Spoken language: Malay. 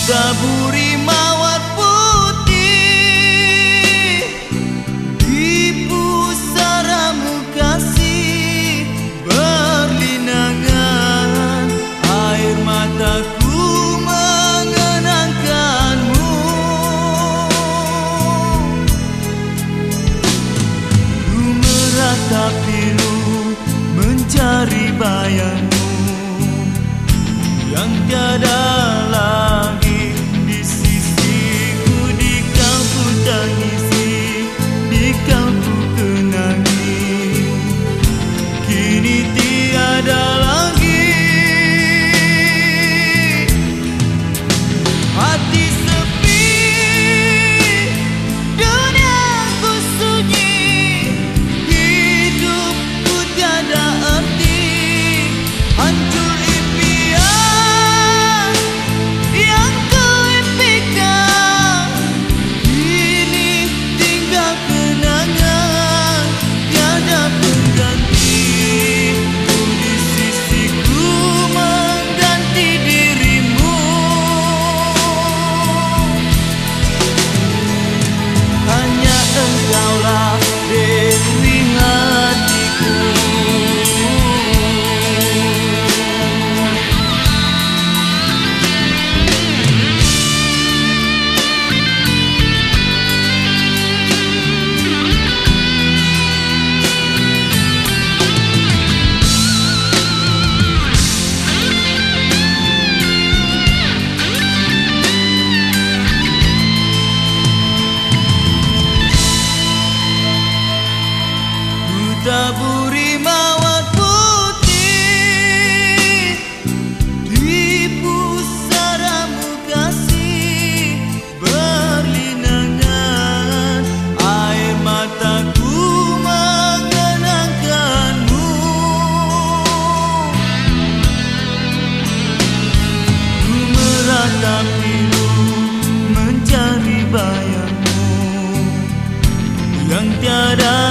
Taburi mawar putih di pusaramu kasih, berlinangan air mataku mengenangkanmu. Ku meratap pilu mencari bayangmu yang tiada lagi di sisiku. Di kau ku tangisi, di kau ku kenangi, kini tiada lagi. Hati sepi, duniaku sunyi, hidupku tiada arti, hancur taburi mawar putih di pusaramu kasih, berlinangan air mataku mengenangkanmu. Ku meratap pilu mencari bayangmu yang tiada